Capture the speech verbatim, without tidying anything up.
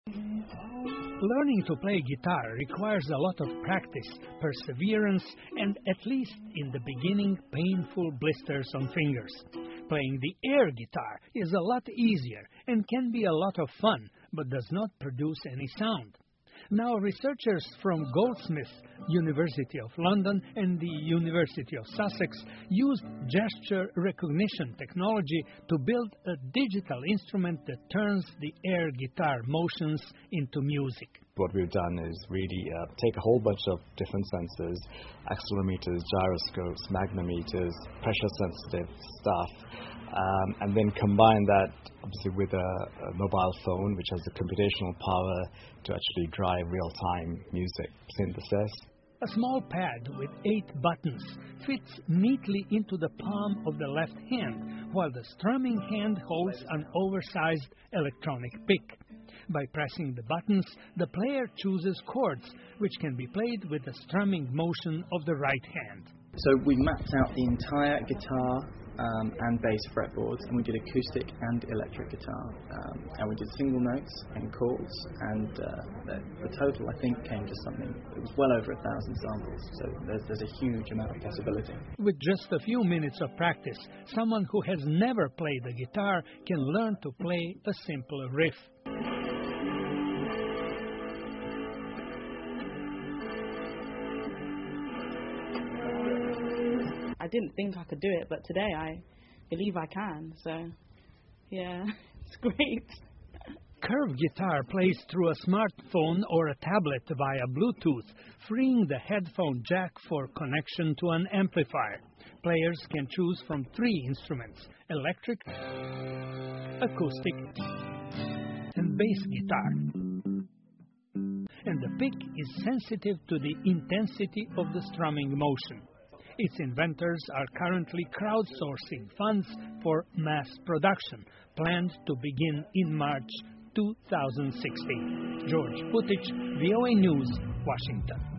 Learning to play guitar requires a lot of practice, perseverance, and, at least in the beginning, painful blisters on fingers. Playing the air guitar is a lot easier and can be a lot of fun, but does not produce any sound. Now, researchers from Goldsmiths, University of London and the University of Sussex used gesture recognition technology to build a digital instrument that turns the air guitar motions into music. What we've done is really uh, take a whole bunch of different sensors, accelerometers, gyroscopes, magnetometers, pressure-sensitive stuff, um, and then combine that obviously with a, a mobile phone, which has the computational power to actually drive real-time music synthesis. A small pad with eight buttons fits neatly into the palm of the left hand, while the strumming hand holds an oversized electronic pick. By pressing the buttons, the player chooses chords, which can be played with the strumming motion of the right hand. So we mapped out the entire guitar um, and bass fretboards, and we did acoustic and electric guitar. Um, and we did single notes and chords, and uh, the, the total, I think, came to something. It was well over a thousand samples, so there's, there's a huge amount of possibility. With just a few minutes of practice, someone who has never played the guitar can learn to play a simple riff. I didn't think I could do it, but today I believe I can, so yeah, it's great. Curve Guitar plays through a smartphone or a tablet via Bluetooth, freeing the headphone jack for connection to an amplifier. Players can choose from three instruments: electric, acoustic, and bass guitar. And the pick is sensitive to the intensity of the strumming motion. Its inventors are currently crowdsourcing funds for mass production, planned to begin in March two thousand sixteen. George Putich, V O A News, Washington.